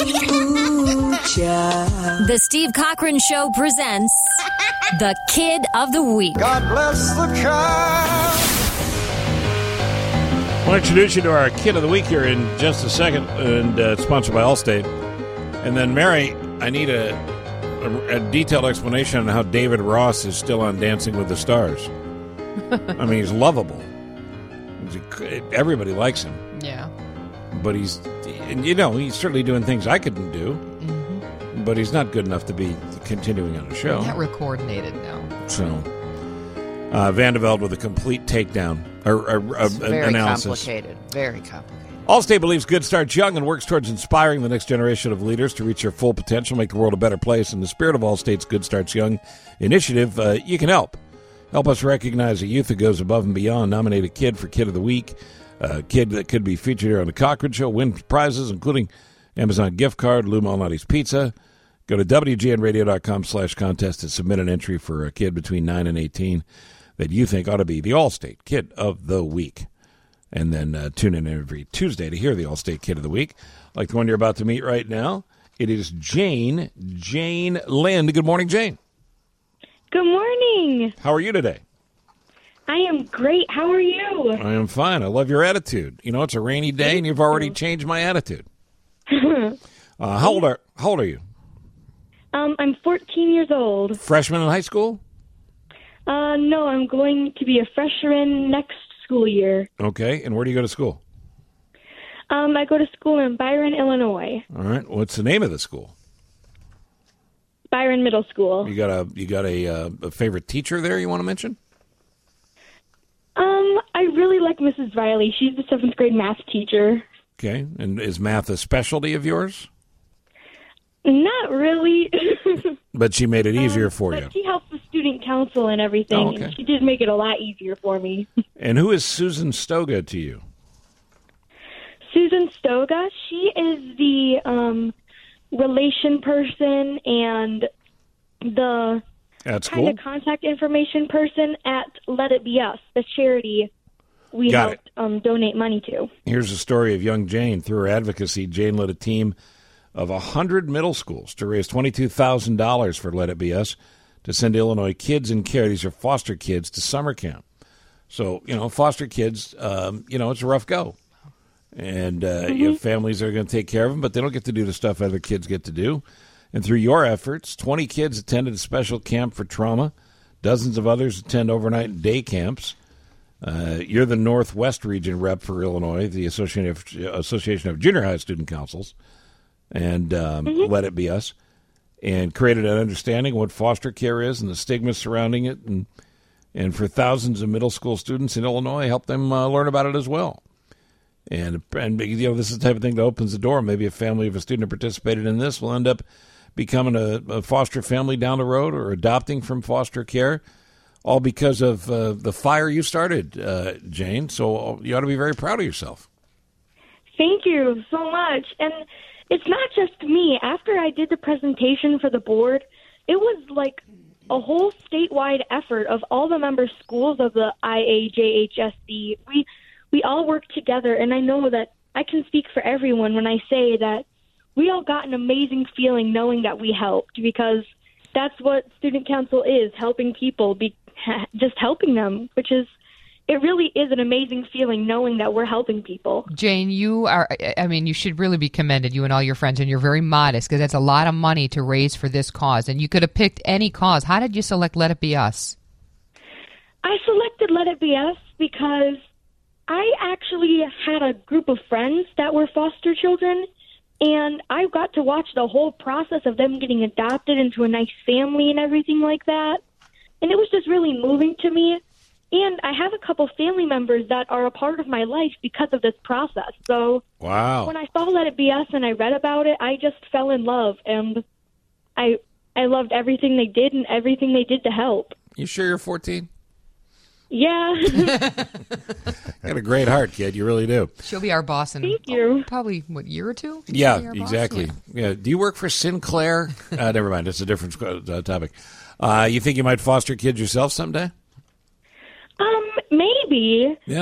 Ooh, child. The Steve Cochran Show presents the Kid of the Week. God bless the child. I want to introduce you to our Kid of the Week here in just a second, and it's sponsored by Allstate. And then, Mary, I need a detailed explanation on how David Ross is still on Dancing with the Stars. I mean, he's lovable. Everybody likes him. Yeah. But he's certainly doing things I couldn't do. Mm-hmm. But he's not good enough to be continuing on the show. Not coordinated now. So, Vandeveld with a complete takedown or very analysis. Complicated. Very complicated. Allstate believes good starts young and works towards inspiring the next generation of leaders to reach their full potential, make the world a better place. In the spirit of Allstate's Good Starts Young initiative, you can help. Help us recognize a youth that goes above and beyond. Nominate a kid for Kid of the Week. A kid that could be featured here on the Cochran Show. Win prizes, including Amazon gift card, Lou Malnati's Pizza. Go to WGNradio.com/contest to submit an entry for a kid between 9 and 18 that you think ought to be the Allstate Kid of the Week. And then tune in every Tuesday to hear the Allstate Kid of the Week, like the one you're about to meet right now. It is Jane Lind. Good morning, Jane. Good morning. How are you today? I am great. How are you? I am fine. I love your attitude. You know, it's a rainy day, and you've already changed my attitude. How old are you? I'm 14 years old. Freshman in high school? No, I'm going to be a freshman next school year. Okay, and where do you go to school? I go to school in Byron, Illinois. All right, what's the name of the school? Byron Middle School. You got a favorite teacher there you want to mention? I really like Mrs. Riley. She's the 7th grade math teacher. Okay, and is math a specialty of yours? Not really. But she made it easier for you. But she helps the student council and everything, Oh, okay. and she did make it a lot easier for me. And who is Susan Stoga to you? Susan Stoga, she is the relation person and the At kind school? of contact information person at Let It Be Us, the charity we Got helped donate money to. Here's the story of young Jane. Through her advocacy, Jane led a team of 100 middle schools to raise $22,000 for Let It Be Us to send Illinois kids in care. These are foster kids to summer camp. So, foster kids, it's a rough go. And you have families that are going to take care of them, but they don't get to do the stuff other kids get to do. And through your efforts, 20 kids attended a special camp for trauma. Dozens of others attend overnight and day camps. You're the Northwest region rep for Illinois, the Association of Junior High Student Councils, and Let It Be Us, and created an understanding of what foster care is and the stigma surrounding it, and for thousands of middle school students in Illinois, help them learn about it as well. And this is the type of thing that opens the door. Maybe a family of a student who participated in this will end up becoming a foster family down the road or adopting from foster care, all because of the fire you started, Jane. So you ought to be very proud of yourself. Thank you so much. And it's not just me. After I did the presentation for the board, it was like a whole statewide effort of all the member schools of the IAJHSC. We all work together, and I know that I can speak for everyone when I say that we all got an amazing feeling knowing that we helped, because that's what student council is, helping people, just helping them, it really is an amazing feeling knowing that we're helping people. Jane, you should really be commended, you and all your friends, and you're very modest, because that's a lot of money to raise for this cause, and you could have picked any cause. How did you select Let It Be Us? I selected Let It Be Us because I actually had a group of friends that were foster children, and I got to watch the whole process of them getting adopted into a nice family and everything like that. And it was just really moving to me. And I have a couple family members that are a part of my life because of this process. So wow. When I saw Let It Be Us and I read about it, I just fell in love. And I loved everything they did and everything they did to help. You sure you're 14? Yeah. You got a great heart, kid. You really do. She'll be our boss in Thank you. Probably, year or two? Yeah, exactly. Yeah. Do you work for Sinclair? Never mind. It's a different topic. You think you might foster kids yourself someday? Maybe. Yeah. I don't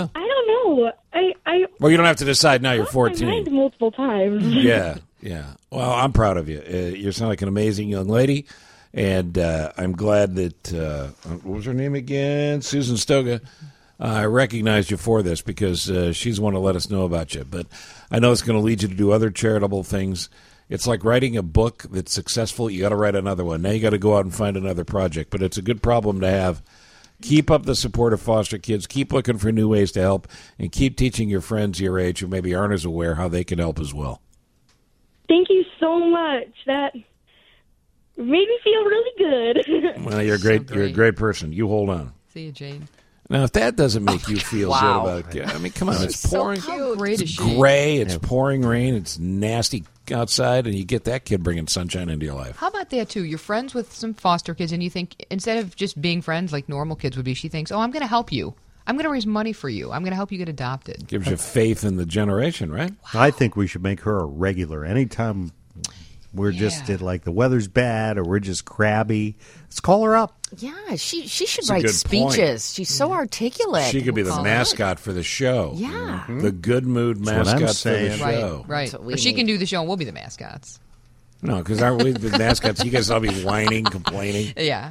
don't know. I Well, you don't have to decide now. You're lost my mind 14. multiple times. Yeah. Well, I'm proud of you. You sound like an amazing young lady, and I'm glad that what was her name again? Susan Stoga. I recognized you for this because she's the one to let us know about you. But I know it's going to lead you to do other charitable things. It's like writing a book that's successful. You got to write another one. Now you got to go out and find another project. But it's a good problem to have. Keep up the support of foster kids. Keep looking for new ways to help, and keep teaching your friends your age who maybe aren't as aware how they can help as well. Thank you so much. That made me feel really good. Well, you're great. You're a great person. You hold on. See you, Jane. Now, if that doesn't make you feel good about it, I mean, come on, it's pouring. How great is she? Gray, it's pouring rain, it's nasty outside, and you get that kid bringing sunshine into your life. How about that, too? You're friends with some foster kids, and you think, instead of just being friends like normal kids would be, she thinks, oh, I'm going to help you. I'm going to raise money for you. I'm going to help you get adopted. Gives you faith in the generation, right? Wow. I think we should make her a regular. Anytime we're just like the weather's bad or we're just crabby, let's call her up. Yeah, she should write speeches. Point. She's so articulate. She could be the mascot for the show. Yeah. Mm-hmm. The good mood mascot for the show. Right. If she can do the show, and we'll be the mascots. No, because aren't we the mascots? You guys all be whining, complaining. Yeah.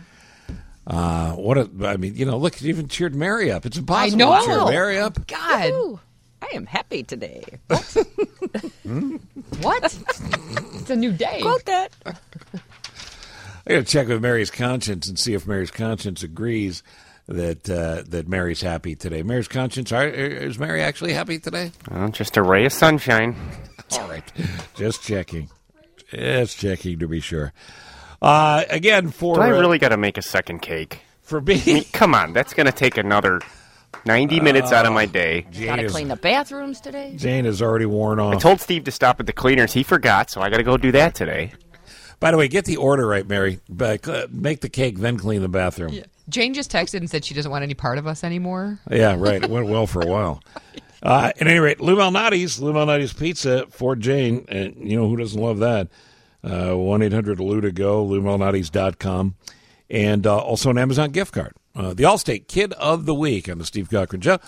I mean, look, you even cheered Mary up. It's impossible to cheer Mary up. God. Ooh, I am happy today. What? It's a new day. Quote that. I got to check with Mary's conscience and see if Mary's conscience agrees that Mary's happy today. Mary's conscience, is Mary actually happy today? Well, just a ray of sunshine. All right. Just checking. Just checking to be sure. Again, Do I really got to make a second cake? For being... I mean, come on, that's going to take another 90 minutes out of my day. Got to clean the bathrooms today. Jane is already worn off. I told Steve to stop at the cleaners. He forgot, so I got to go do that today. By the way, get the order right, Mary. Make the cake, then clean the bathroom. Yeah. Jane just texted and said she doesn't want any part of us anymore. Yeah, right. It went well for a while. At any rate, Lou Malnati's Pizza for Jane. And who doesn't love that? 1-800-LOU-TO-GO, LouMalnati's.com. And also an Amazon gift card. The Allstate Kid of the Week on the Steve Cochran Show.